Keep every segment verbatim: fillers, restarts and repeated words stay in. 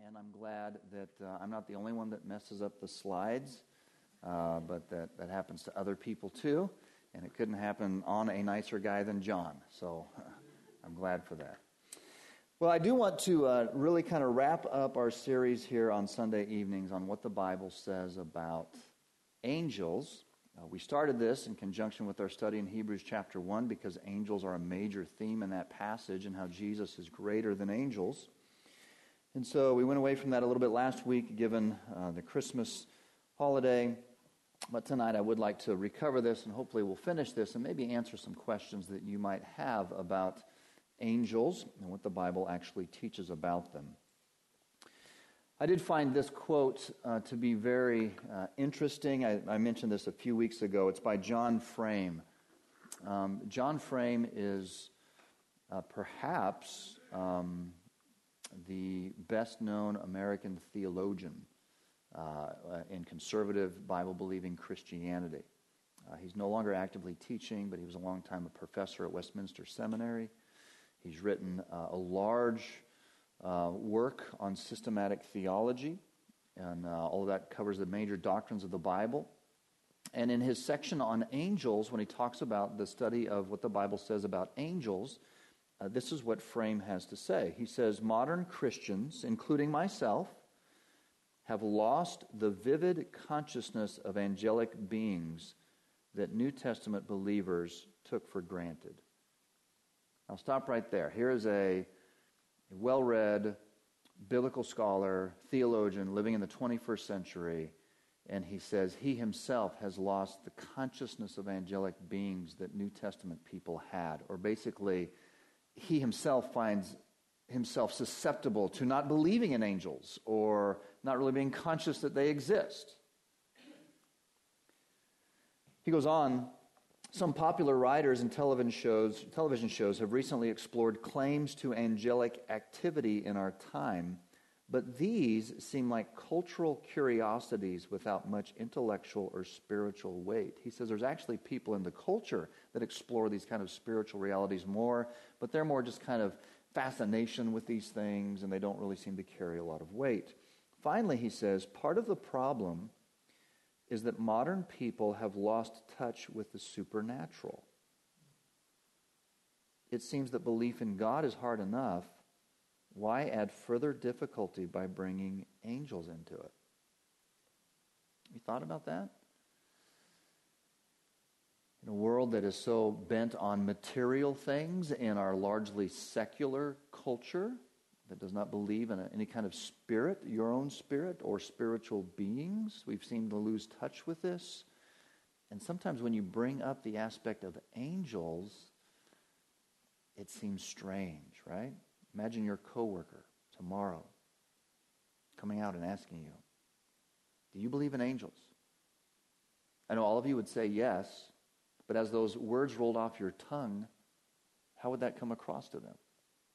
and I'm glad that uh, I'm not the only one that messes up the slides, uh, but that, that happens to other people too, and it couldn't happen on a nicer guy than John, so uh, I'm glad for that. Well, I do want to uh, really kind of wrap up our series here on Sunday evenings on what the Bible says about angels. Uh, we started this in conjunction with our study in Hebrews chapter one because angels are a major theme in that passage and how Jesus is greater than angels. And so we went away from that a little bit last week given uh, the Christmas holiday. But tonight I would like to recover this and hopefully we'll finish this and maybe answer some questions that you might have about angels and what the Bible actually teaches about them. I did find this quote uh, to be very uh, interesting. I, I mentioned this a few weeks ago. It's by John Frame. Um, John Frame is uh, perhaps um, the best-known American theologian uh, in conservative Bible-believing Christianity. Uh, he's no longer actively teaching, but he was a long time a professor at Westminster Seminary. He's written uh, a large Uh, work on systematic theology, and uh, all of that covers the major doctrines of the Bible. And in his section on angels, when he talks about the study of what the Bible says about angels, uh, this is what Frame has to say. He says, modern Christians, including myself, have lost the vivid consciousness of angelic beings that New Testament believers took for granted. I'll stop right there. Here is a A well-read biblical scholar, theologian living in the twenty-first century, and he says he himself has lost the consciousness of angelic beings that New Testament people had. Or basically, he himself finds himself susceptible to not believing in angels or not really being conscious that they exist. He goes on, some popular writers and television shows, television shows have recently explored claims to angelic activity in our time, but these seem like cultural curiosities without much intellectual or spiritual weight. He says there's actually people in the culture that explore these kind of spiritual realities more, but they're more just kind of fascination with these things, and they don't really seem to carry a lot of weight. Finally, he says, part of the problem is that modern people have lost touch with the supernatural. It seems that belief in God is hard enough. Why add further difficulty by bringing angels into it? You thought about that? In a world that is so bent on material things in our largely secular culture, that does not believe in a, any kind of spirit, your own spirit, or spiritual beings. We've seemed to lose touch with this. And sometimes when you bring up the aspect of angels, it seems strange, right? Imagine your coworker tomorrow coming out and asking you, do you believe in angels? I know all of you would say yes, but as those words rolled off your tongue, how would that come across to them?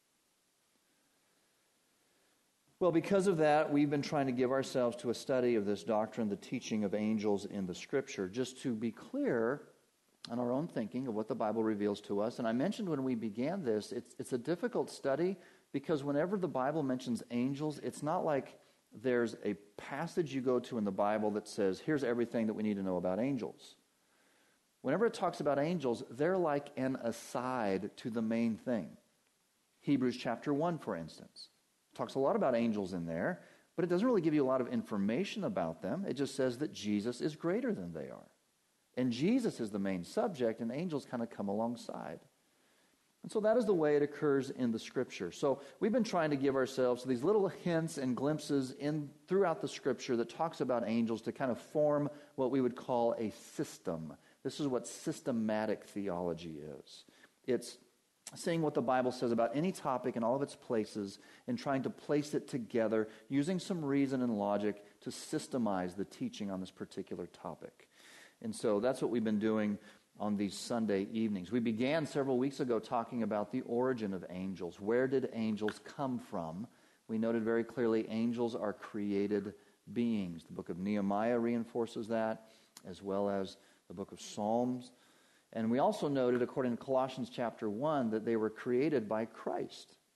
Well, because of that, we've been trying to give ourselves to a study of this doctrine, the teaching of angels in the Scripture, just to be clear on our own thinking of what the Bible reveals to us. And I mentioned when we began this, it's, it's a difficult study because whenever the Bible mentions angels, it's not like there's a passage you go to in the Bible that says, here's everything that we need to know about angels. Whenever it talks about angels, they're like an aside to the main thing. Hebrews chapter one, for instance. Talks a lot about angels in there, but it doesn't really give you a lot of information about them. It just says that Jesus is greater than they are. And Jesus is the main subject, and angels kind of come alongside. And so that is the way it occurs in the Scripture. So we've been trying to give ourselves these little hints and glimpses in throughout the Scripture that talks about angels to kind of form what we would call a system. This is what systematic theology is. It's saying what the Bible says about any topic in all of its places and trying to place it together using some reason and logic to systemize the teaching on this particular topic. And so that's what we've been doing on these Sunday evenings. We began several weeks ago talking about the origin of angels. Where did angels come from? We noted very clearly angels are created beings. The book of Nehemiah reinforces that, as well as the book of Psalms. And we also noted, according to Colossians chapter one, that they were created by Christ.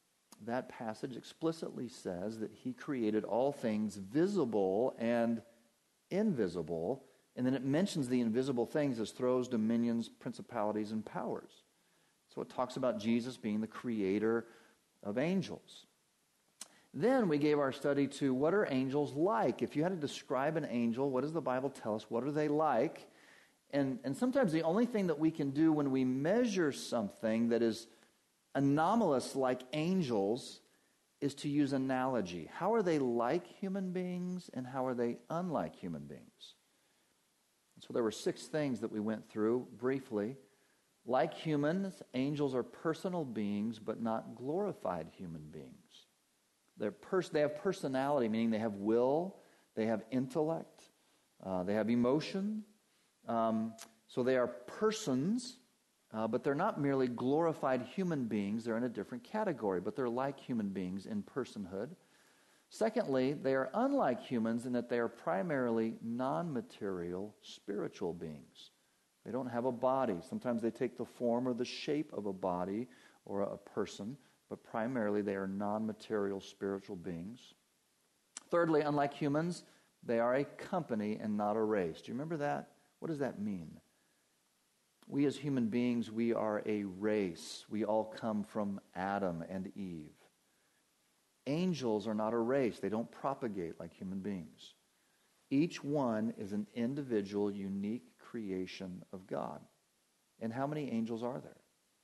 that passage explicitly says that he created all things visible and invisible, and then it mentions the invisible things as thrones, dominions, principalities, and powers. So it talks about Jesus being the creator of angels. Then we gave our study to what are angels like? If you had to describe an angel, what does the Bible tell us? What are they like? And, and sometimes the only thing that we can do when we measure something that is anomalous like angels is to use analogy. How are they like human beings and how are they unlike human beings? And so there were six things that we went through briefly. Like humans, angels are personal beings but not glorified human beings. They're pers- they have personality, meaning they have will, they have intellect, uh, they have emotion. Um, so they are persons, uh, but they're not merely glorified human beings. They're in a different category, but they're like human beings in personhood. Secondly, they are unlike humans in that they are primarily non-material spiritual beings. They don't have a body. Sometimes they take the form or the shape of a body or a person, but primarily they are non-material spiritual beings. Thirdly, unlike humans, they are a company and not a race. Do you remember that? What does that mean? We as human beings, we are a race. We all come from Adam and Eve. Angels are not a race. They don't propagate like human beings. Each one is an individual, unique creation of God. And how many angels are there?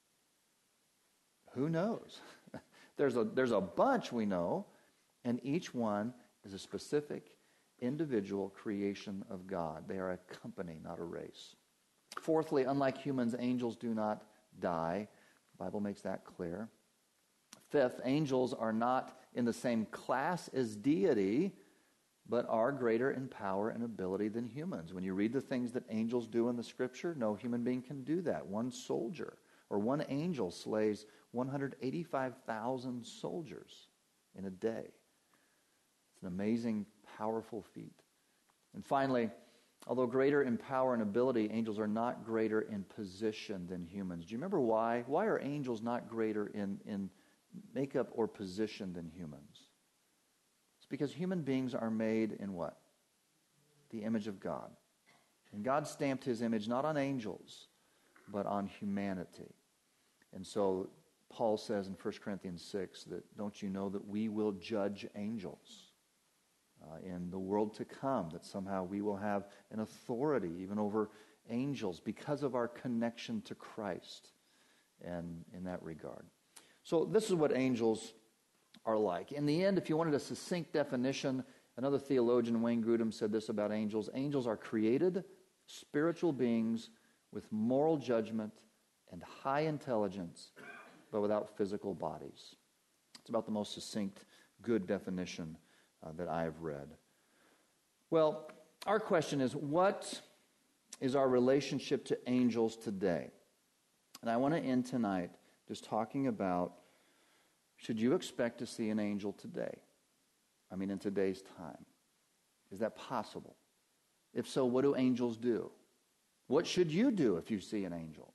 Who knows? there's a there's a bunch we know, and each one is a specific individual creation of God. They are a company, not a race. Fourthly, unlike humans, angels do not die. The Bible makes that clear. Fifth, angels are not in the same class as deity, but are greater in power and ability than humans. When you read the things that angels do in the Scripture, no human being can do that. One soldier or one angel slays one hundred eighty-five thousand soldiers in a day. It's an amazing, powerful feat. And finally, although greater in power and ability, angels are not greater in position than humans. Do you remember why? Why are angels not greater in, in makeup or position than humans? It's because human beings are made in what? The image of God. And God stamped his image not on angels, but on humanity. And so Paul says in First Corinthians six that, don't you know that we will judge angels uh, in the world to come, that somehow we will have an authority even over angels because of our connection to Christ and in that regard. So this is what angels are like. In the end, if you wanted a succinct definition, another theologian, Wayne Grudem, said this about angels. Angels are created spiritual beings with moral judgment and high intelligence, but without physical bodies. It's about the most succinct, good definition uh, that I have read. Well, our question is, what is our relationship to angels today? And I want to end tonight just talking about, should you expect to see an angel today? I mean, in today's time. Is that possible? If so, what do angels do? What should you do if you see an angel?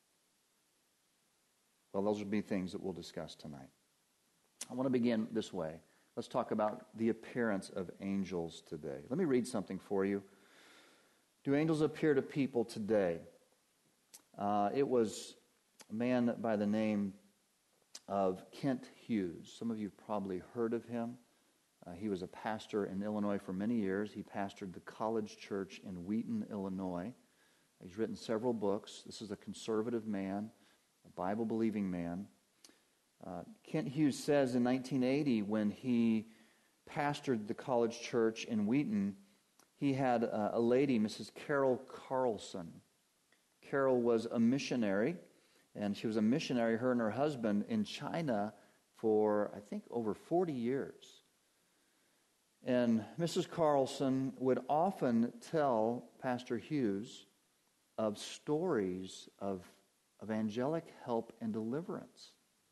Well, those will be things that we'll discuss tonight. I want to begin this way. Let's talk about the appearance of angels today. Let me read something for you. Do angels appear to people today? Uh, it was a man by the name of Kent Hughes. Some of you have probably heard of him. Uh, he was a pastor in Illinois for many years. He pastored the College Church in Wheaton, Illinois. He's written several books. This is a conservative man, a Bible-believing man. Uh, Kent Hughes says in nineteen eighty, when he pastored the College Church in Wheaton, he had uh, a lady, Missus Carol Carlson. Carol was a missionary, and she was a missionary, her and her husband, in China for, I think, over forty years. And Missus Carlson would often tell Pastor Hughes of stories of, of angelic help and deliverance.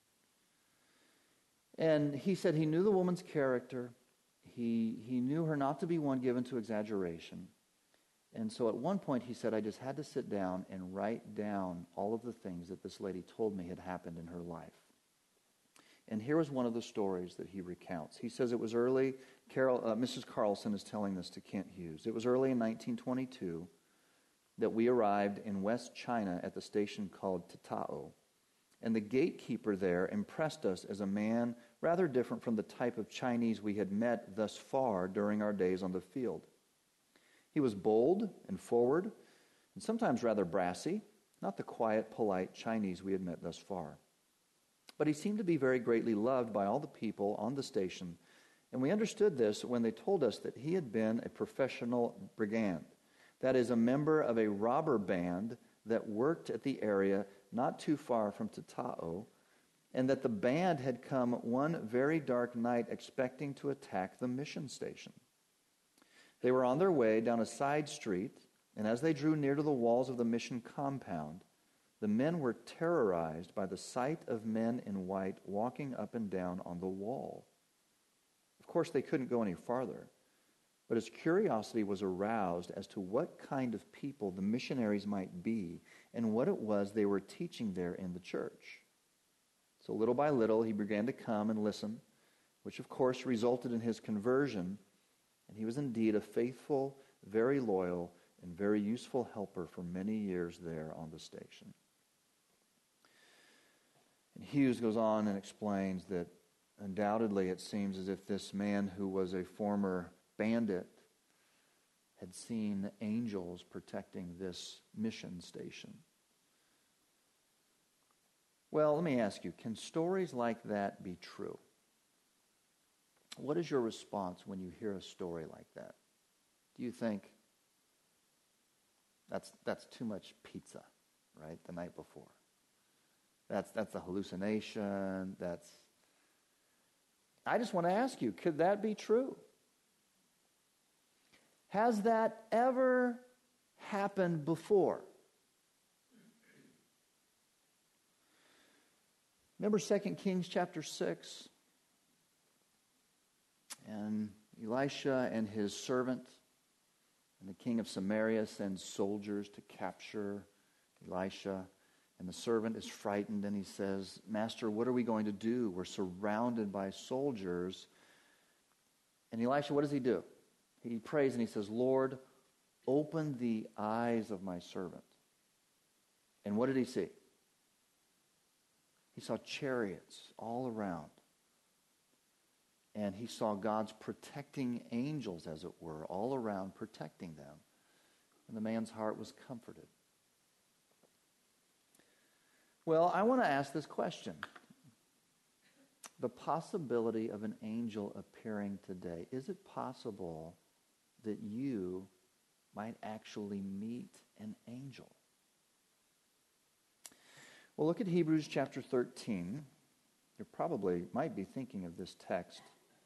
And he said he knew the woman's character. He, he knew her not to be one given to exaggeration. And so at one point he said, I just had to sit down and write down all of the things that this lady told me had happened in her life. And here was one of the stories that he recounts. He says it was early, Carol, uh, Missus Carlson is telling this to Kent Hughes. It was early in nineteen twenty-two that we arrived in West China at the station called Tatao. And the gatekeeper there impressed us as a man rather different from the type of Chinese we had met thus far during our days on the field. He was bold and forward, and sometimes rather brassy, not the quiet, polite Chinese we had met thus far. But he seemed to be very greatly loved by all the people on the station, and we understood this when they told us that he had been a professional brigand, that is, a member of a robber band that worked at the area not too far from Tatao, and that the band had come one very dark night expecting to attack the mission station. They were on their way down a side street, and as they drew near to the walls of the mission compound, the men were terrorized by the sight of men in white walking up and down on the wall. Of course, they couldn't go any farther, but his curiosity was aroused as to what kind of people the missionaries might be and what it was they were teaching there in the church. So little by little, he began to come and listen, which of course resulted in his conversion, and he was indeed a faithful, very loyal, and very useful helper for many years there on the station. And Hughes goes on and explains that undoubtedly it seems as if this man who was a former bandit had seen angels protecting this mission station. Well, let me ask you, can stories like that be true? What is your response when you hear a story like that? Do you think, that's that's too much pizza, right, the night before? That's that's a hallucination, that's... I just want to ask you, could that be true? Has that ever happened before? Remember Second Kings chapter six? And Elisha and his servant and the king of Samaria sends soldiers to capture Elisha. And the servant is frightened and he says, "Master, what are we going to do? We're surrounded by soldiers." And Elisha, what does he do? He prays and he says, "Lord, open the eyes of my servant." And what did he see? He saw chariots all around. And he saw God's protecting angels, as it were, all around protecting them. And the man's heart was comforted. Well, I want to ask this question. The possibility of an angel appearing today, is it possible that you might actually meet an angel? Well, look at Hebrews chapter thirteen. You probably might be thinking of this text.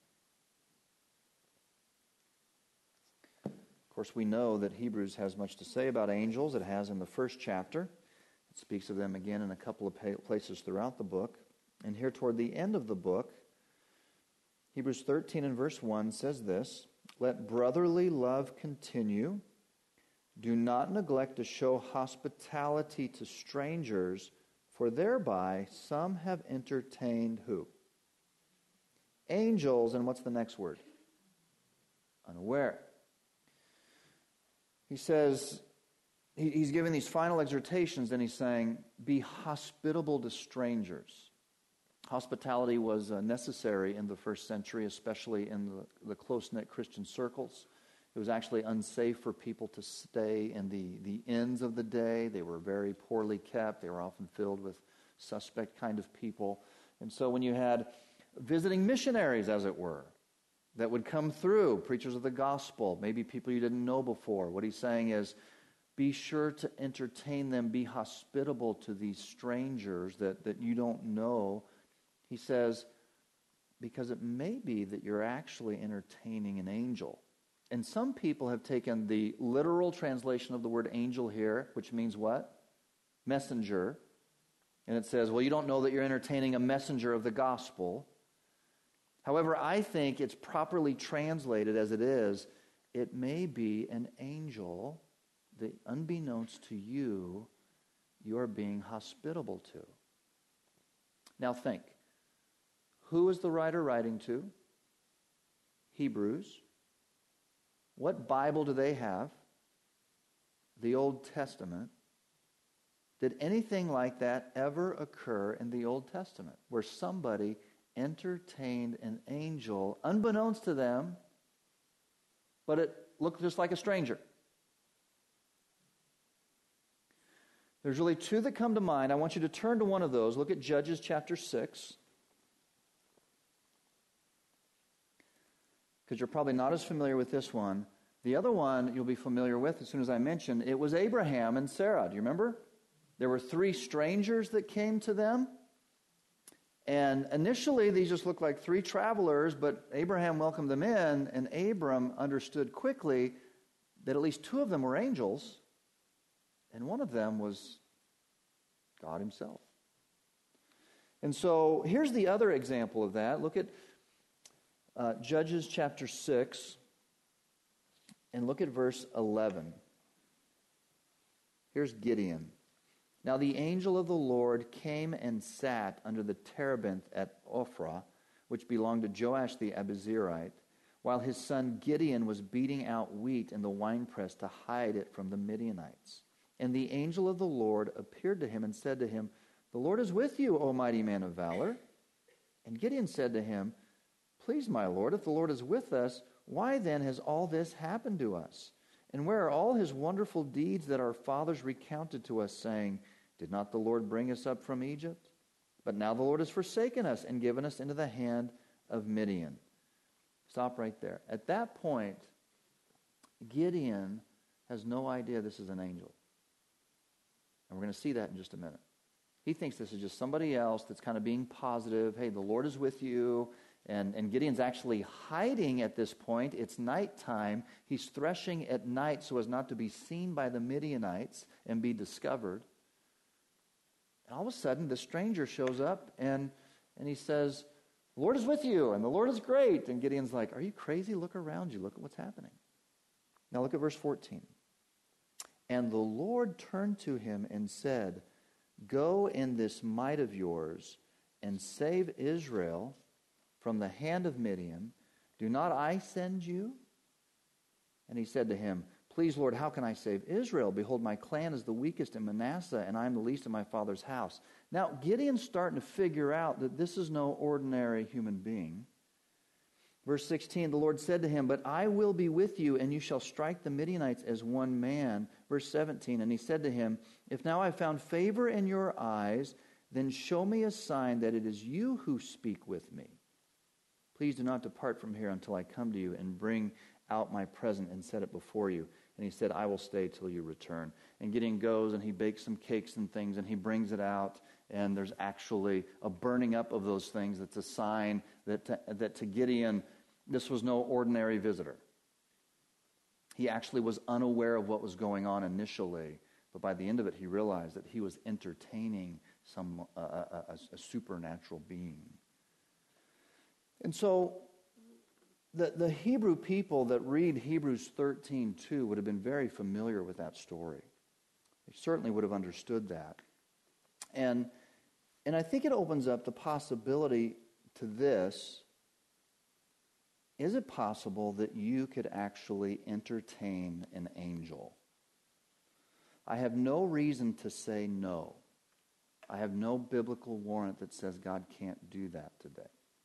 Of course, we know that Hebrews has much to say about angels. It has in the first chapter. It speaks of them again in a couple of places throughout the book. And here toward the end of the book, Hebrews thirteen and verse one says this, "Let brotherly love continue. Do not neglect to show hospitality to strangers, for thereby some have entertained" who? Angels, and what's the next word? Unaware. He says, he's giving these final exhortations, and he's saying, be hospitable to strangers. Hospitality was uh, necessary in the first century, especially in the, the close-knit Christian circles. It was actually unsafe for people to stay in the, the inns of the day. They were very poorly kept. They were often filled with suspect kind of people. And so when you had visiting missionaries, as it were, that would come through, preachers of the gospel, maybe people you didn't know before, what he's saying is, be sure to entertain them, be hospitable to these strangers that, that you don't know. He says, because it may be that you're actually entertaining an angel. And some people have taken the literal translation of the word angel here, which means what? Messenger. And it says, well, you don't know that you're entertaining a messenger of the gospel. However, I think it's properly translated as it is. It may be an angel that, unbeknownst to you, you are being hospitable to. Now think. Who is the writer writing to? Hebrews. What Bible do they have? The Old Testament. Did anything like that ever occur in the Old Testament, where somebody entertained an angel unbeknownst to them, but it looked just like a stranger? There's really two that come to mind. I want you to turn to one of those. Look at Judges chapter six. Because you're probably not as familiar with this one. The other one you'll be familiar with as soon as I mention. It was Abraham and Sarah. Do you remember? There were three strangers that came to them. And initially, these just looked like three travelers, but Abraham welcomed them in, and Abram understood quickly that at least two of them were angels, and one of them was God himself. And so here's the other example of that. Look at uh, Judges chapter six, and look at verse eleven. Here's Gideon. Now the angel of the Lord came and sat under the terebinth at Ophrah, which belonged to Joash the Abiezrite, while his son Gideon was beating out wheat in the winepress to hide it from the Midianites. And the angel of the Lord appeared to him and said to him, "The Lord is with you, O mighty man of valor." And Gideon said to him, "Please, my Lord, if the Lord is with us, why then has all this happened to us? And where are all his wonderful deeds that our fathers recounted to us, saying, 'Did not the Lord bring us up from Egypt?' But now the Lord has forsaken us and given us into the hand of Midian." Stop right there. At that point, Gideon has no idea this is an angel. And we're going to see that in just a minute. He thinks this is just somebody else that's kind of being positive. Hey, the Lord is with you. And, and Gideon's actually hiding at this point. It's nighttime. He's threshing at night so as not to be seen by the Midianites and be discovered. And all of a sudden, the stranger shows up and, and he says, "The Lord is with you, and the Lord is great." And Gideon's like, "Are you crazy? Look around you. Look at what's happening." Now look at verse fourteen. And the Lord turned to him and said, "Go in this might of yours and save Israel from the hand of Midian. Do not I send you?" And he said to him, "Please, Lord, how can I save Israel? Behold, my clan is the weakest in Manasseh, and I am the least in my father's house." Now, Gideon's starting to figure out that this is no ordinary human being. Verse sixteen, the Lord said to him, "But I will be with you, and you shall strike the Midianites as one man." Verse seventeen, and he said to him, "If now I have found favor in your eyes, then show me a sign that it is you who speak with me. Please do not depart from here until I come to you and bring out my present and set it before you." And he said, "I will stay till you return." And Gideon goes and he bakes some cakes and things and he brings it out. And there's actually a burning up of those things. That's a sign that to, that to Gideon, this was no ordinary visitor. He actually was unaware of what was going on initially. But by the end of it, he realized that he was entertaining some uh, a, a, a supernatural being. And so the, the Hebrew people that read Hebrews thirteen two would have been very familiar with that story. They certainly would have understood that. And, and I think it opens up the possibility to this. Is it possible that you could actually entertain an angel? I have no reason to say no. I have no biblical warrant that says God can't do that today.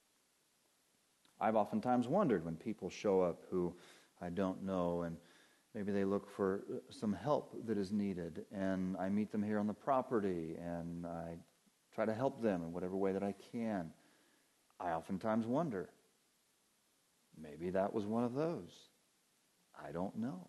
I've oftentimes wondered when people show up who I don't know, and maybe they look for some help that is needed, and I meet them here on the property, and I try to help them in whatever way that I can. I oftentimes wonder, maybe that was one of those. I don't know.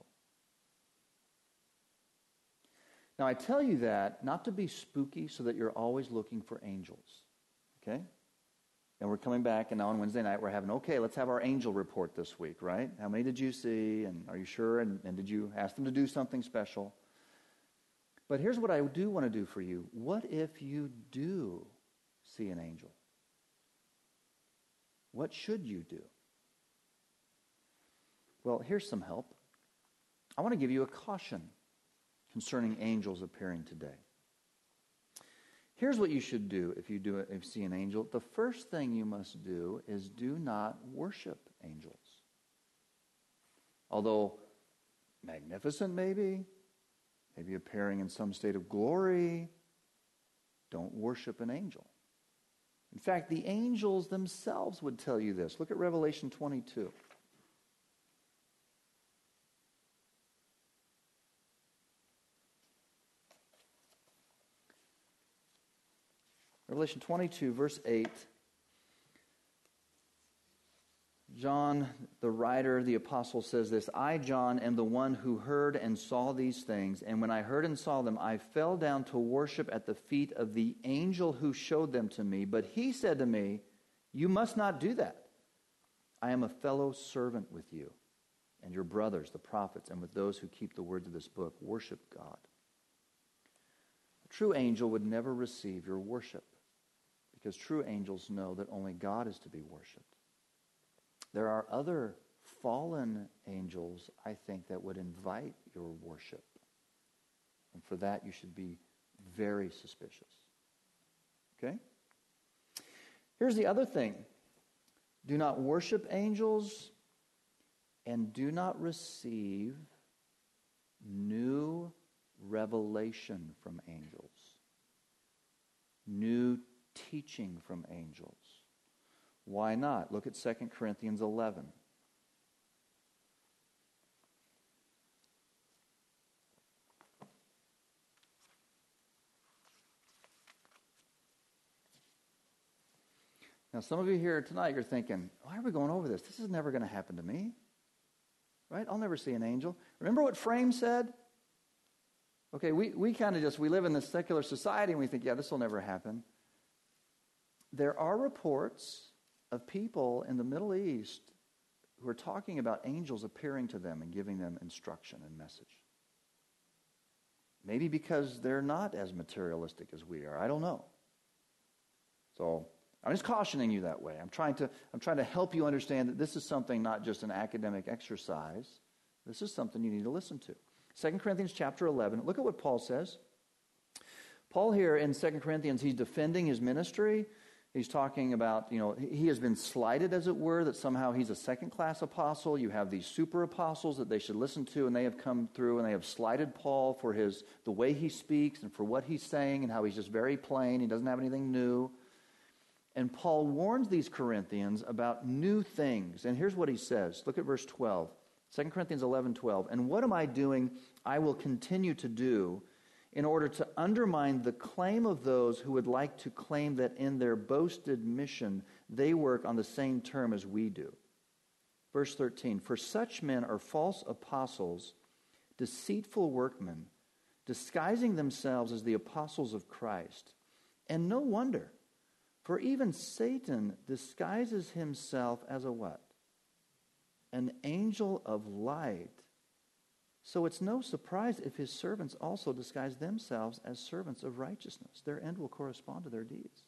Now, I tell you that not to be spooky so that you're always looking for angels, okay? And we're coming back, and now on Wednesday night we're having, okay, let's have our angel report this week, right? How many did you see, and are you sure, and, and did you ask them to do something special? But here's what I do want to do for you. What if you do see an angel? What should you do? Well, here's some help. I want to give you a caution concerning angels appearing today. Here's what you should do if you do it, if you see an angel. The first thing you must do is do not worship angels. Although magnificent maybe, maybe appearing in some state of glory, don't worship an angel. In fact, the angels themselves would tell you this. Look at Revelation twenty-two. Revelation twenty-two, verse eight. John, the writer, the apostle, says this, I, John, am the one who heard and saw these things, and when I heard and saw them, I fell down to worship at the feet of the angel who showed them to me. But he said to me, you must not do that. I am a fellow servant with you and your brothers, the prophets, and with those who keep the words of this book. Worship God. A true angel would never receive your worship, because true angels know that only God is to be worshipped. There are other fallen angels, I think, that would invite your worship. And for that, you should be very suspicious. Okay? Here's the other thing. Do not worship angels, and do not receive new revelation from angels. New teaching from angels. Why not? Look at Second Corinthians eleven. Now, some of you here tonight, you're thinking, why are we going over this? This is never going to happen to me. Right? I'll never see an angel. Remember what Frame said? Okay, we, we kind of just, we live in this secular society and we think, yeah, this will never happen. There are reports of people in the Middle East who are talking about angels appearing to them and giving them instruction and message. Maybe because they're not as materialistic as we are. I don't know. So I'm just cautioning you that way. I'm trying to I'm trying to help you understand that this is something not just an academic exercise. This is something you need to listen to. Second Corinthians chapter eleven. Look at what Paul says. Paul here in Second Corinthians, he's defending his ministry. He's talking about, you know, he has been slighted, as it were, that somehow he's a second-class apostle. You have these super apostles that they should listen to, and they have come through, and they have slighted Paul for his the way he speaks and for what he's saying and how he's just very plain. He doesn't have anything new. And Paul warns these Corinthians about new things. And here's what he says. Look at verse twelve. Second Corinthians eleven twelve. And what am I doing? I will continue to do in order to undermine the claim of those who would like to claim that in their boasted mission they work on the same term as we do. Verse thirteen, for such men are false apostles, deceitful workmen, disguising themselves as the apostles of Christ. And no wonder, for even Satan disguises himself as a what? An angel of light. So it's no surprise if his servants also disguise themselves as servants of righteousness. Their end will correspond to their deeds.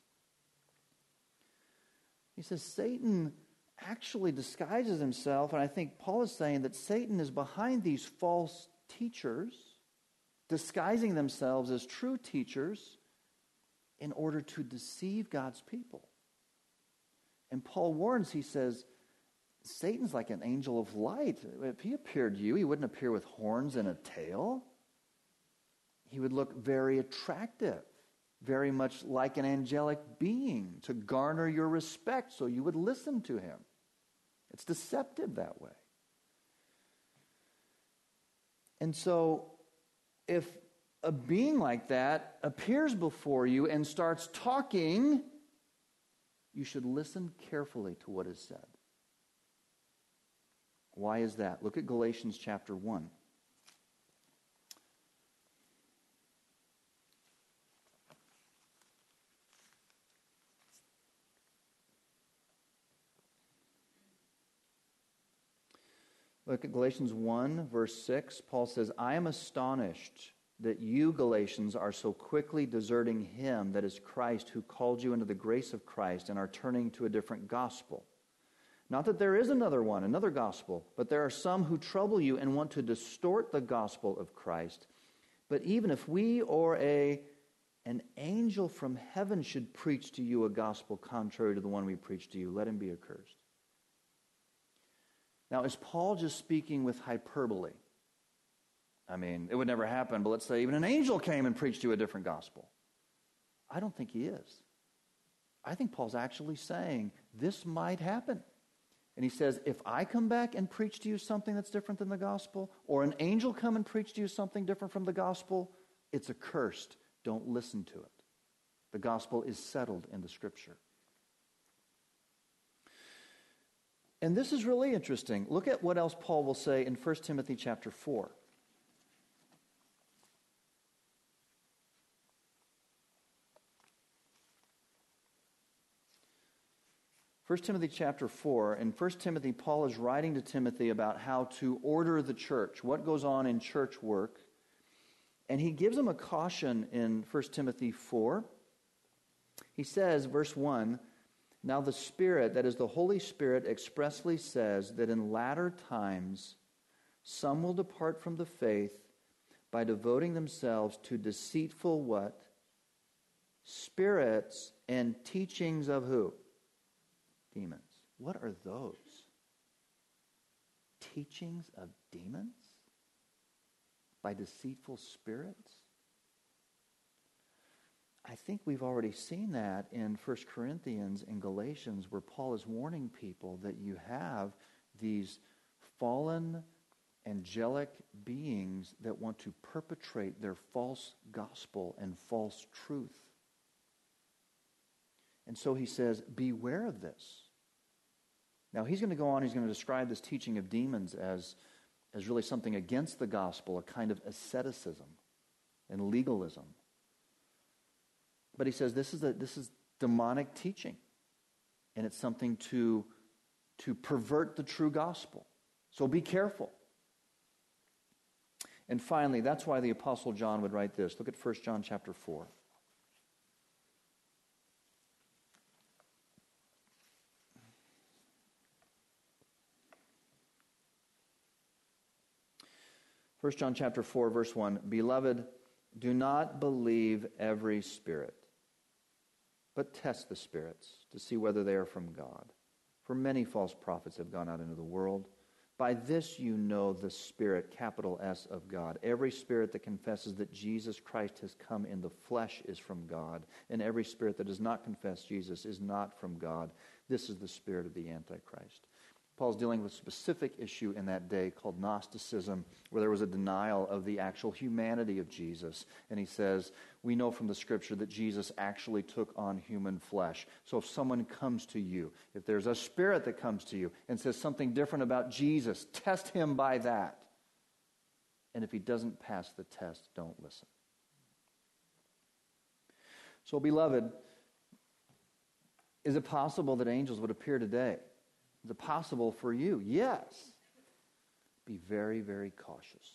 He says Satan actually disguises himself, and I think Paul is saying that Satan is behind these false teachers, disguising themselves as true teachers in order to deceive God's people. And Paul warns, he says, Satan's like an angel of light. If he appeared to you, he wouldn't appear with horns and a tail. He would look very attractive, very much like an angelic being to garner your respect so you would listen to him. It's deceptive that way. And so if a being like that appears before you and starts talking, you should listen carefully to what is said. Why is that? Look at Galatians chapter one. Look at Galatians one, verse six. Paul says, I am astonished that you, Galatians, are so quickly deserting him, that is Christ, who called you into the grace of Christ, and are turning to a different gospel. Not that there is another one, another gospel, but there are some who trouble you and want to distort the gospel of Christ. But even if we or a an angel from heaven should preach to you a gospel contrary to the one we preach to you, let him be accursed. Now, is Paul just speaking with hyperbole? I mean, it would never happen, but let's say even an angel came and preached you a different gospel. I don't think he is. I think Paul's actually saying this might happen. And he says, if I come back and preach to you something that's different than the gospel, or an angel come and preach to you something different from the gospel, it's accursed. Don't listen to it. The gospel is settled in the Scripture. And this is really interesting. Look at what else Paul will say in First Timothy chapter four. First Timothy chapter four. In First Timothy, Paul is writing to Timothy about how to order the church, what goes on in church work. And he gives him a caution in First Timothy four. He says, verse one, now the Spirit, that is the Holy Spirit, expressly says that in latter times some will depart from the faith by devoting themselves to deceitful what? Spirits and teachings of who? Demons. What are those? Teachings of demons? By deceitful spirits? I think we've already seen that in First Corinthians and Galatians, where Paul is warning people that you have these fallen angelic beings that want to perpetrate their false gospel and false truth. And so he says, beware of this. Now he's going to go on, he's going to describe this teaching of demons as, as really something against the gospel, a kind of asceticism and legalism. But he says this is a, this is demonic teaching, and it's something to, to pervert the true gospel. So be careful. And finally, that's why the Apostle John would write this. Look at First John chapter four. First John chapter four, verse one, Beloved, do not believe every spirit, but test the spirits to see whether they are from God. For many false prophets have gone out into the world. By this you know the Spirit, capital S, of God. Every spirit that confesses that Jesus Christ has come in the flesh is from God, and every spirit that does not confess Jesus is not from God. This is the spirit of the Antichrist. Paul's dealing with a specific issue in that day called Gnosticism, where there was a denial of the actual humanity of Jesus. And he says, we know from the Scripture that Jesus actually took on human flesh. So if someone comes to you, if there's a spirit that comes to you and says something different about Jesus, test him by that. And if he doesn't pass the test, don't listen. So, beloved, is it possible that angels would appear today? Is it possible for you? Yes. Be very, very cautious.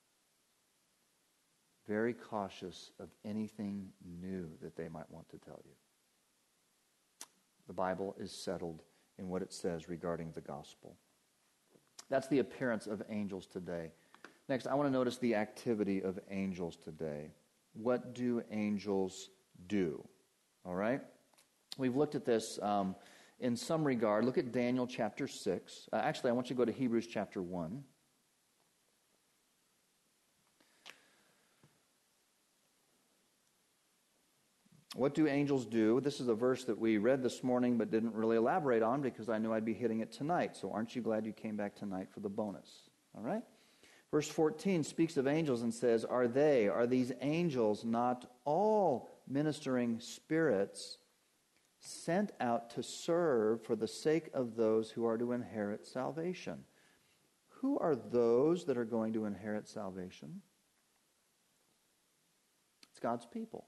Very cautious of anything new that they might want to tell you. The Bible is settled in what it says regarding the gospel. That's the appearance of angels today. Next, I want to notice the activity of angels today. What do angels do? All right? We've looked at this um, in some regard. Look at Daniel chapter six. Uh, actually, I want you to go to Hebrews chapter one. What do angels do? This is a verse that we read this morning but didn't really elaborate on because I knew I'd be hitting it tonight. So aren't you glad you came back tonight for the bonus? All right? Verse fourteen speaks of angels and says, Are they, are these angels not all ministering spirits sent out to serve for the sake of those who are to inherit salvation? Who are those that are going to inherit salvation? It's God's people.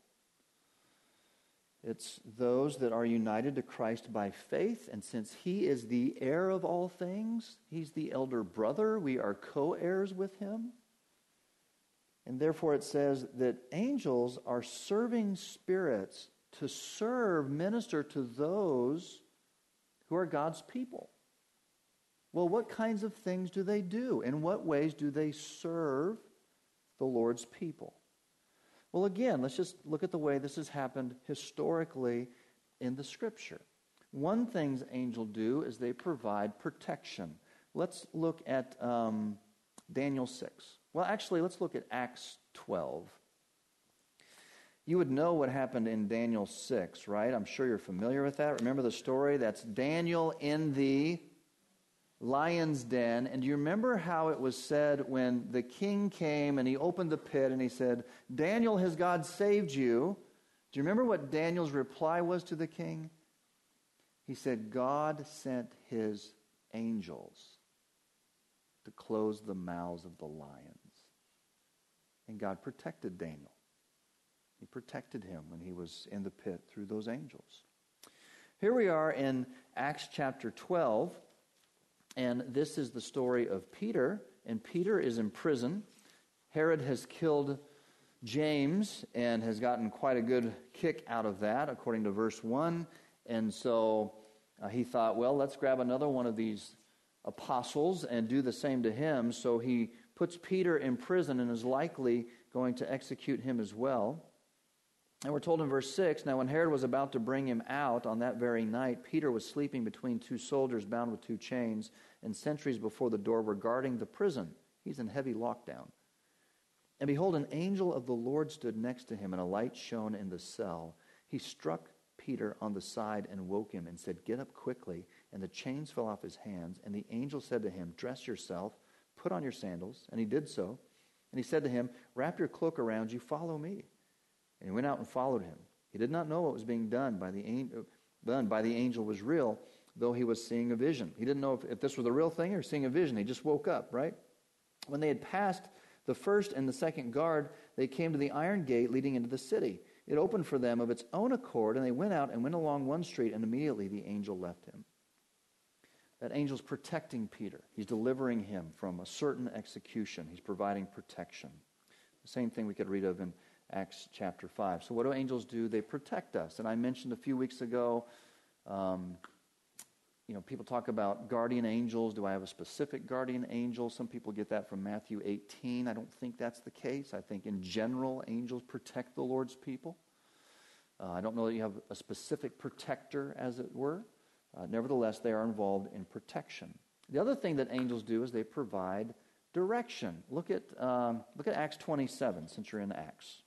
It's those that are united to Christ by faith, and since he is the heir of all things, he's the elder brother, we are co-heirs with him. And therefore it says that angels are serving spirits to serve, minister to those who are God's people. Well, what kinds of things do they do? In what ways do they serve the Lord's people? Well, again, let's just look at the way this has happened historically in the Scripture. One thing angels do is they provide protection. Let's look at um, Daniel six. Well, actually, let's look at Acts twelve. You would know what happened in Daniel six, right? I'm sure you're familiar with that. Remember the story? That's Daniel in the lion's den. And do you remember how it was said when the king came and he opened the pit and he said, Daniel, has God saved you? Do you remember what Daniel's reply was to the king? He said, God sent his angels to close the mouths of the lions. And God protected Daniel. He protected him when he was in the pit through those angels. Here we are in Acts chapter twelve, and this is the story of Peter, and Peter is in prison. Herod has killed James and has gotten quite a good kick out of that, according to verse one. And so uh, he thought, well, let's grab another one of these apostles and do the same to him. So he puts Peter in prison and is likely going to execute him as well. And we're told in verse six, now when Herod was about to bring him out on that very night, Peter was sleeping between two soldiers bound with two chains, and sentries before the door were guarding the prison. He's in heavy lockdown. And behold, an angel of the Lord stood next to him, and a light shone in the cell. He struck Peter on the side and woke him and said, get up quickly. And the chains fell off his hands. And the angel said to him, dress yourself, put on your sandals. And he did so. And he said to him, wrap your cloak around you, follow me. And he went out and followed him. He did not know what was being done by the angel, done by the angel was real, though he was seeing a vision. He didn't know if, if this was a real thing or seeing a vision. He just woke up, right? When they had passed the first and the second guard, they came to the iron gate leading into the city. It opened for them of its own accord, and they went out and went along one street, and immediately the angel left him. That angel's protecting Peter. He's delivering him from a certain execution. He's providing protection. The same thing we could read of in Acts chapter five. So what do angels do? They protect us. And I mentioned a few weeks ago, um, you know, people talk about guardian angels. Do I have a specific guardian angel? Some people get that from Matthew eighteen. I don't think that's the case. I think in general, angels protect the Lord's people. Uh, I don't know that you have a specific protector, as it were. Uh, nevertheless, they are involved in protection. The other thing that angels do is they provide direction. Look at um, look at Acts twenty-seven, since you're in Acts.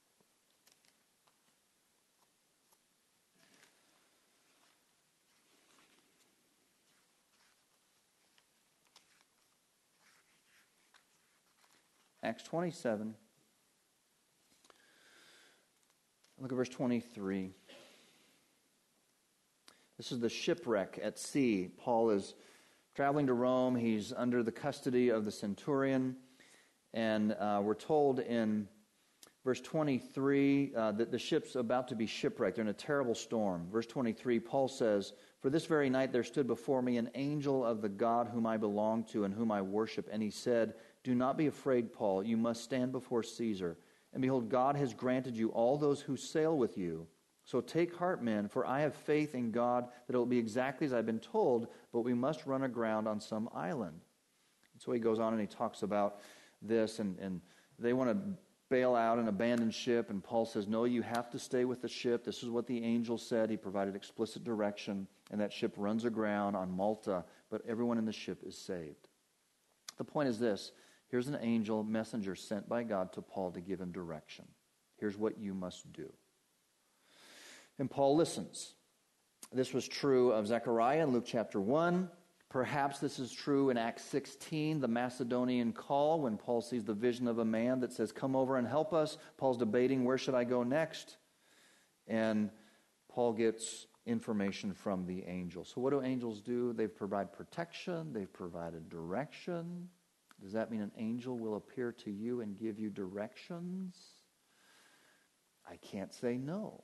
Acts twenty-seven. Look at verse twenty-three. This is the shipwreck at sea. Paul is traveling to Rome. He's under the custody of the centurion. And uh, we're told in verse twenty-three uh, that the ship's about to be shipwrecked. They're in a terrible storm. Verse twenty-three, Paul says, for this very night there stood before me an angel of the God whom I belong to and whom I worship. And he said, do not be afraid, Paul. You must stand before Caesar. And behold, God has granted you all those who sail with you. So take heart, men, for I have faith in God that it will be exactly as I've been told, but we must run aground on some island. And so he goes on and he talks about this, and, and they want to bail out and abandon ship, and Paul says, no, you have to stay with the ship. This is what the angel said. He provided explicit direction, and that ship runs aground on Malta, but everyone in the ship is saved. The point is this. Here's an angel messenger sent by God to Paul to give him direction. Here's what you must do. And Paul listens. This was true of Zechariah in Luke chapter one. Perhaps this is true in Acts sixteen, the Macedonian call, when Paul sees the vision of a man that says, come over and help us. Paul's debating, where should I go next? And Paul gets information from the angel. So what do angels do? They provide protection. They've provided direction. Does that mean an angel will appear to you and give you directions? I can't say no.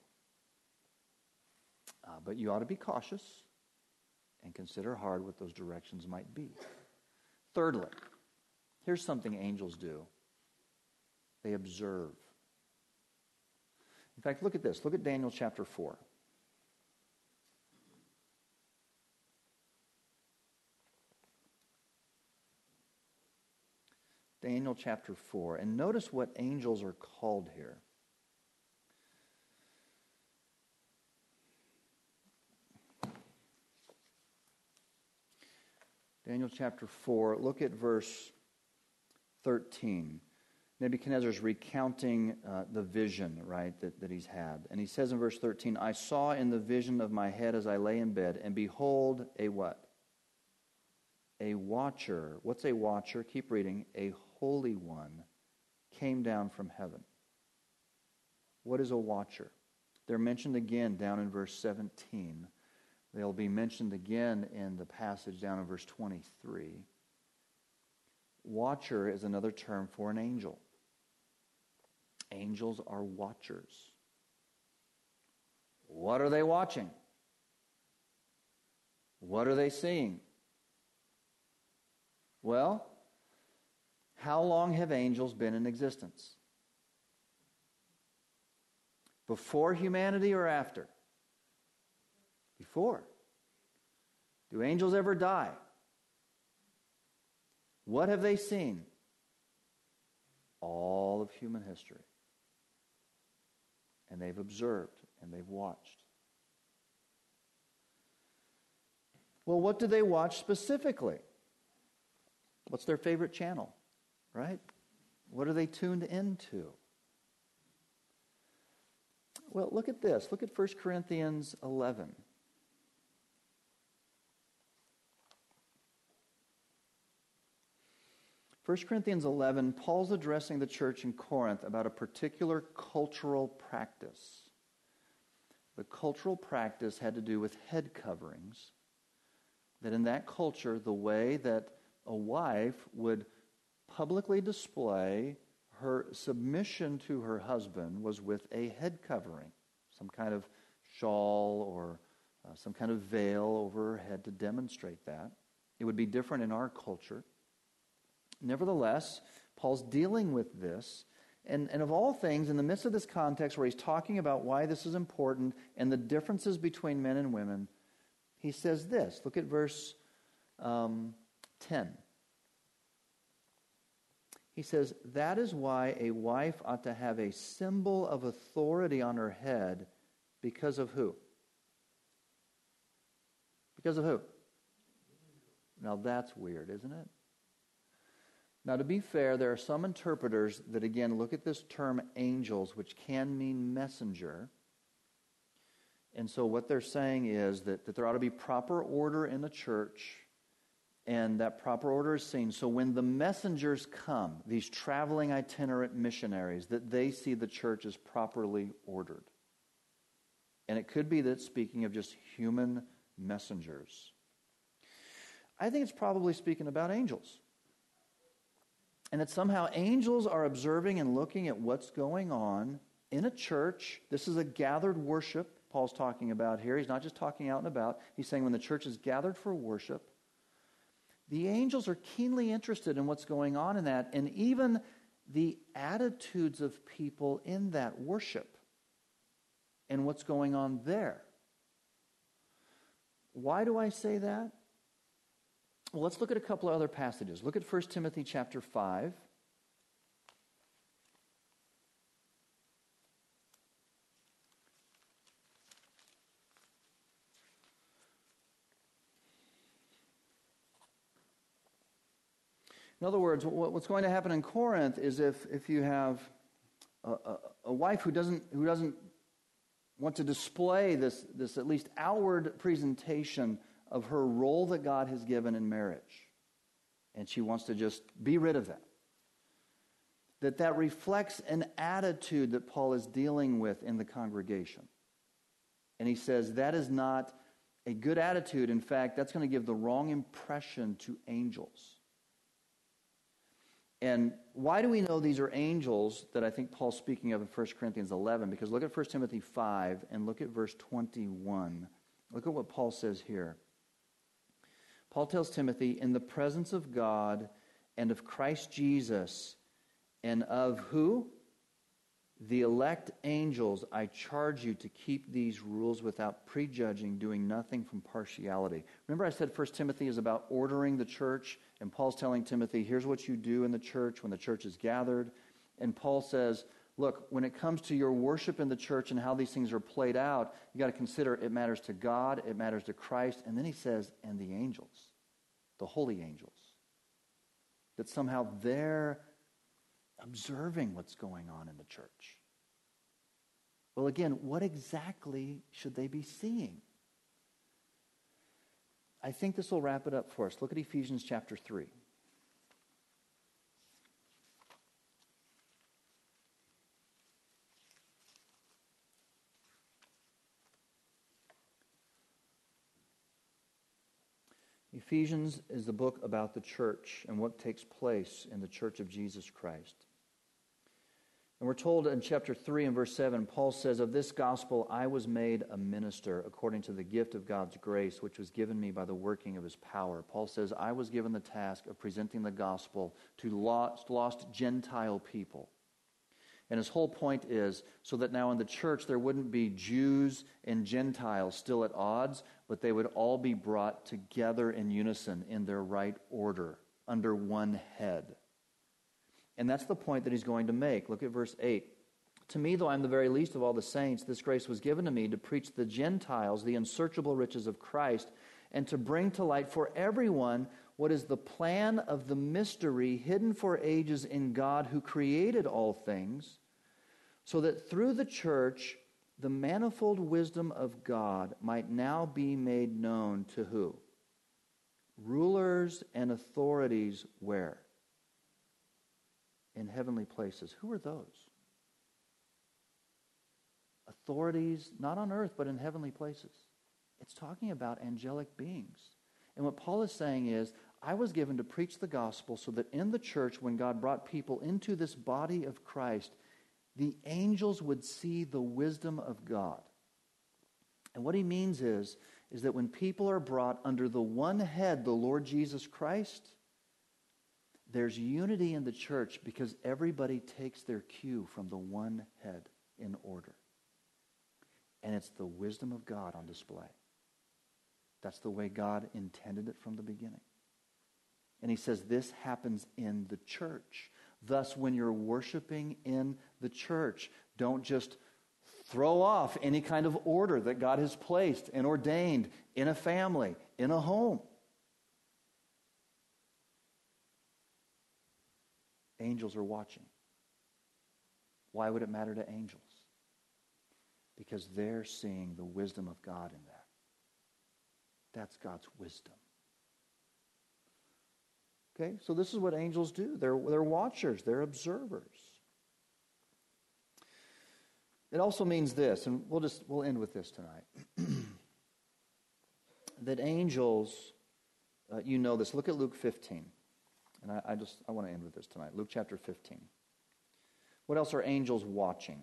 Uh, but you ought to be cautious and consider hard what those directions might be. Thirdly, here's something angels do. They observe. In fact, look at this. Look at Daniel chapter four. Daniel chapter four. And notice what angels are called here. Daniel chapter four, look at verse thirteen. Nebuchadnezzar's recounting uh, the vision, right, that, that he's had. And he says in verse thirteen, I saw in the vision of my head as I lay in bed, and behold, a what? A watcher. What's a watcher? Keep reading. A holy one came down from heaven. What is a watcher? They're mentioned again down in verse seventeen. They'll be mentioned again in the passage down in verse twenty-three. Watcher is another term for an angel. Angels are watchers. What are they watching? What are they seeing? Well, how long have angels been in existence? Before humanity or after? Before. Do angels ever die? What have they seen? All of human history. And they've observed and they've watched. Well, what do they watch specifically? What's their favorite channel, right? What are they tuned into? Well, look at this. Look at First Corinthians eleven. First Corinthians eleven, Paul's addressing the church in Corinth about a particular cultural practice. The cultural practice had to do with head coverings. That in that culture, the way that a wife would publicly display her submission to her husband was with a head covering, some kind of shawl or uh, some kind of veil over her head to demonstrate that. It would be different in our culture. Nevertheless, Paul's dealing with this, and, and of all things, in the midst of this context where he's talking about why this is important and the differences between men and women, he says this. Look at verse um, ten. He says, that is why a wife ought to have a symbol of authority on her head because of who? Because of who? Now that's weird, isn't it? Now, to be fair, there are some interpreters that, again, look at this term angels, which can mean messenger. And so what they're saying is that, that there ought to be proper order in the church, and that proper order is seen. So when the messengers come, these traveling itinerant missionaries, that they see the church as properly ordered. And it could be that speaking of just human messengers. I think it's probably speaking about angels. And that somehow angels are observing and looking at what's going on in a church. This is a gathered worship Paul's talking about here. He's not just talking out and about. He's saying when the church is gathered for worship, the angels are keenly interested in what's going on in that, and even the attitudes of people in that worship and what's going on there. Why do I say that? Well, let's look at a couple of other passages. Look at First Timothy chapter five. In other words, what's going to happen in Corinth is if, if you have a, a, a wife who doesn't who doesn't want to display this, this at least outward presentation of her role that God has given in marriage, and she wants to just be rid of that, that that reflects an attitude that Paul is dealing with in the congregation. And he says that is not a good attitude. In fact, that's going to give the wrong impression to angels. And why do we know these are angels that I think Paul's speaking of in First Corinthians eleven? Because look at First Timothy five and look at verse twenty-one. Look at what Paul says here. Paul tells Timothy, in the presence of God and of Christ Jesus and of who? The elect angels, I charge you to keep these rules without prejudging, doing nothing from partiality. Remember I said First Timothy is about ordering the church, and Paul's telling Timothy, here's what you do in the church when the church is gathered. And Paul says, look, when it comes to your worship in the church and how these things are played out, you got to consider it matters to God, it matters to Christ, and then he says, and the angels. the holy angels. That somehow they're observing what's going on in the church. Well, again, what exactly should they be seeing? I think this will wrap it up for us. Look at Ephesians chapter three. Ephesians is the book about the church and what takes place in the church of Jesus Christ. And we're told in chapter three and verse seven, Paul says, "Of this gospel I was made a minister according to the gift of God's grace, which was given me by the working of his power." Paul says, I was given the task of presenting the gospel to lost, lost Gentile people. And his whole point is so that now in the church there wouldn't be Jews and Gentiles still at odds, but they would all be brought together in unison in their right order, under one head. And that's the point that he's going to make. Look at verse eight. "To me, though I am the very least of all the saints, this grace was given to me to preach to the Gentiles the unsearchable riches of Christ, and to bring to light for everyone what is the plan of the mystery hidden for ages in God who created all things, so that through the church the manifold wisdom of God might now be made known to" who? Rulers and authorities where? In heavenly places. Who are those? Authorities, not on earth, but in heavenly places. It's talking about angelic beings. And what Paul is saying is, I was given to preach the gospel so that in the church, when God brought people into this body of Christ, the angels would see the wisdom of God. And what he means is, is that when people are brought under the one head, the Lord Jesus Christ, there's unity in the church because everybody takes their cue from the one head in order. And it's the wisdom of God on display. That's the way God intended it from the beginning. And he says this happens in the church. Thus, when you're worshiping in the church, don't just throw off any kind of order that God has placed and ordained in a family, in a home. Angels are watching. Why would it matter to angels? Because they're seeing the wisdom of God in that. That's God's wisdom. Okay, so this is what angels do. They're, they're watchers. They're observers. It also means this, and we'll just we'll end with this tonight. That angels, uh, you know this. Look at Luke fifteen. And I, I just, I want to end with this tonight. Luke chapter fifteen. What else are angels watching?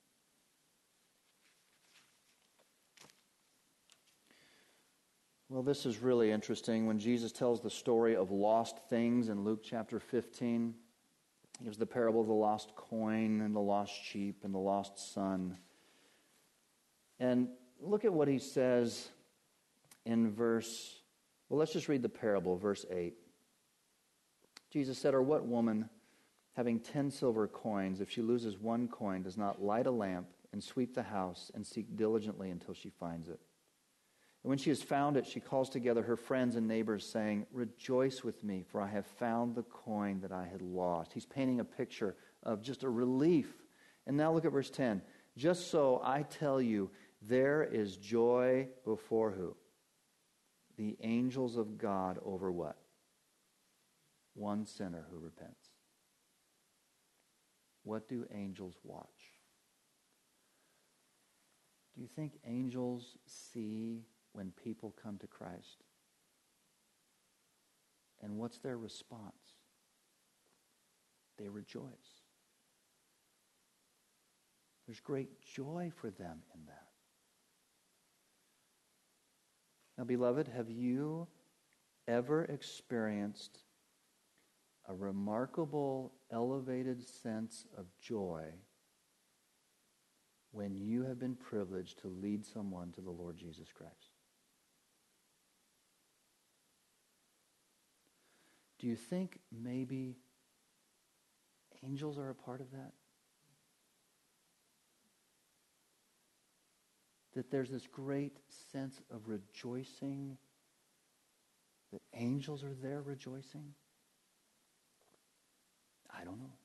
Well, this is really interesting. When Jesus tells the story of lost things in Luke chapter fifteen, he gives the parable of the lost coin and the lost sheep and the lost son. And look at what he says in verse, well, let's just read the parable, verse eight. Jesus said, "Or what woman, having ten silver coins, if she loses one coin, does not light a lamp and sweep the house and seek diligently until she finds it? And when she has found it, she calls together her friends and neighbors, saying, 'Rejoice with me, for I have found the coin that I had lost.'" He's painting a picture of just a relief. And now look at verse ten. "Just so, I tell you, there is joy before" who? The angels of God over what? One sinner who repents. What do angels watch? Do you think angels see when people come to Christ? And what's their response? They rejoice. There's great joy for them in that. Now, beloved, have you ever experienced a remarkable, elevated sense of joy when you have been privileged to lead someone to the Lord Jesus Christ? Do you think maybe angels are a part of that? That there's this great sense of rejoicing That angels are there rejoicing? I don't know.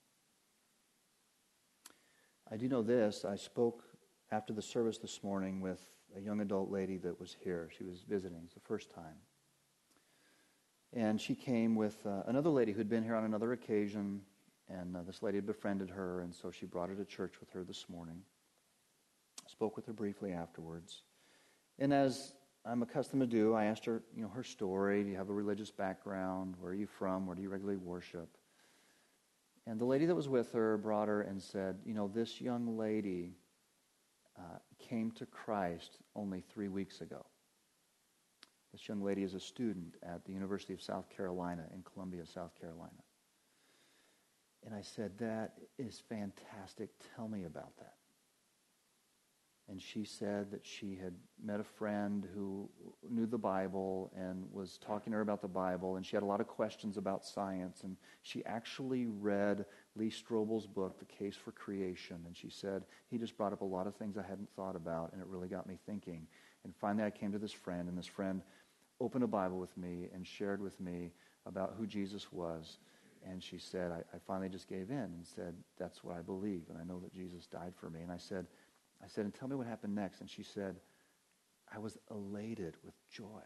I do know this. I spoke after the service this morning with a young adult lady that was here. She was visiting. It's the first time. And she came with uh, another lady who'd been here on another occasion, and uh, this lady had befriended her, and so she brought her to church with her this morning. I spoke with her briefly afterwards. And as I'm accustomed to do, I asked her, you know, her story. Do you have a religious background? Where are you from? Where do you regularly worship? And the lady that was with her brought her and said, you know, this young lady uh, came to Christ only three weeks ago. This young lady is a student at the University of South Carolina in Columbia, South Carolina. And I said, that is fantastic. Tell me about that. And she said that she had met a friend who knew the Bible and was talking to her about the Bible, and she had a lot of questions about science, and she actually read Lee Strobel's book, The Case for Creation, and she said, he just brought up a lot of things I hadn't thought about, and it really got me thinking. And finally I came to this friend, and this friend opened a Bible with me and shared with me about who Jesus was. And she said, I, I finally just gave in and said, that's what I believe, and I know that Jesus died for me. And I said, I said, and tell me what happened next. And she said, I was elated with joy.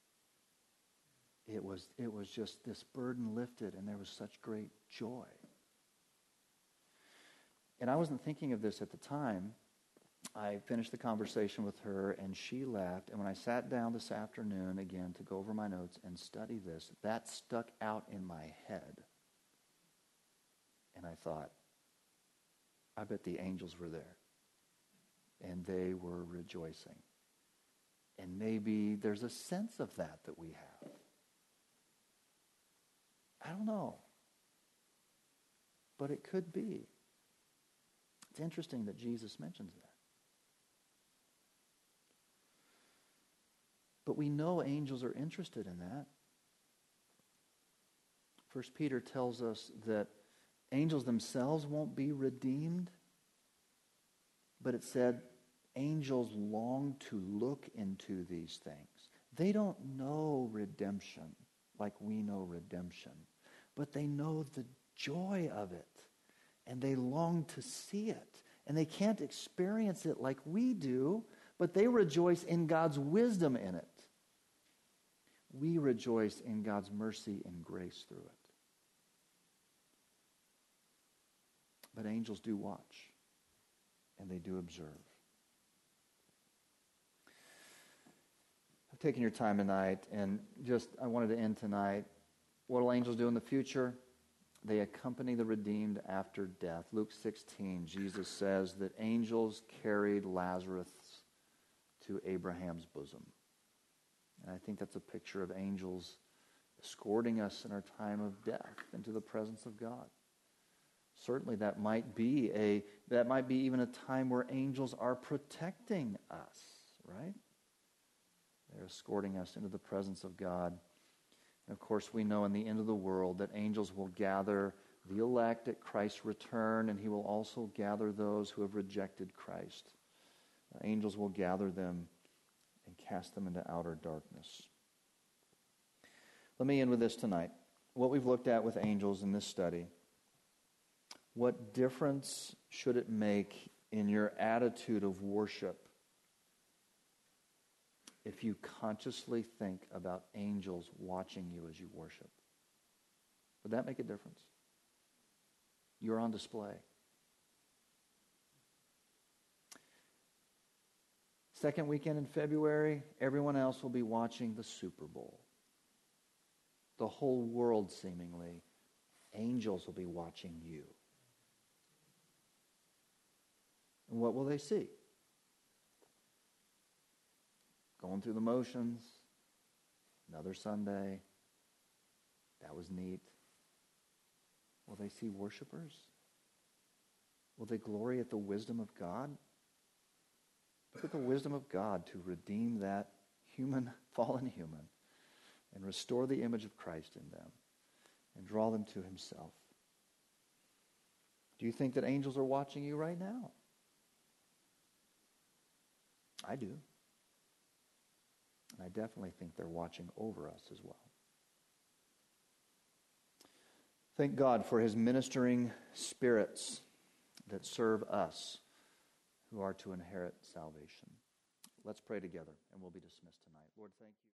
It was, it was just this burden lifted, and there was such great joy. And I wasn't thinking of this at the time. I finished the conversation with her, and she left. And when I sat down this afternoon again to go over my notes and study this, that stuck out in my head. And I thought, I bet the angels were there. And they were rejoicing. And maybe there's a sense of that that we have. I don't know. But it could be. It's interesting that Jesus mentions that. But we know angels are interested in that. First Peter tells us that angels themselves won't be redeemed. But it said, angels long to look into these things. They don't know redemption like we know redemption, but they know the joy of it, and they long to see it. And they can't experience it like we do, but they rejoice in God's wisdom in it. We rejoice in God's mercy and grace through it. But angels do watch, and they do observe. I've taken your time tonight, and just I wanted to end tonight. What will angels do in the future? They accompany the redeemed after death. Luke sixteen, Jesus says that angels carried Lazarus to Abraham's bosom. And I think that's a picture of angels escorting us in our time of death into the presence of God. Certainly that might be a that might be even a time where angels are protecting us, right? They're escorting us into the presence of God. And of course, we know in the end of the world that angels will gather the elect at Christ's return, and he will also gather those who have rejected Christ. Uh, angels will gather them and cast them into outer darkness. Let me end with this tonight. What we've looked at with angels in this study. What difference should it make in your attitude of worship if you consciously think about angels watching you as you worship? Would that make a difference? You're on display. Second weekend in February, everyone else will be watching the Super Bowl. The whole world, seemingly. Angels will be watching you. And what will they see? Going through the motions. Another Sunday. That was neat. Will they see worshipers? Will they glory at the wisdom of God? Look at the wisdom of God to redeem that human, fallen human, and restore the image of Christ in them and draw them to himself. Do you think that angels are watching you right now? I do. And I definitely think they're watching over us as well. Thank God for his ministering spirits that serve us who are to inherit salvation. Let's pray together, and we'll be dismissed tonight. Lord, thank you.